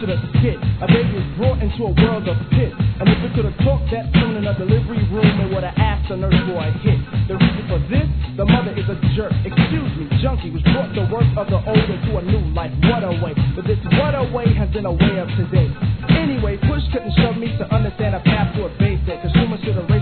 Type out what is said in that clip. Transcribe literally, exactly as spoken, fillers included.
to the skit. A baby is brought into a world of pit. And if it could have talked that soon in a delivery room, it would have asked the nurse for a hit. The reason for this, the mother is a jerk. Excuse me, junkie was brought the work of the older to a new life. What a way. But this what a way has been a way of today. Anyway, push couldn't shove me to understand a path to a basic. Consumers should have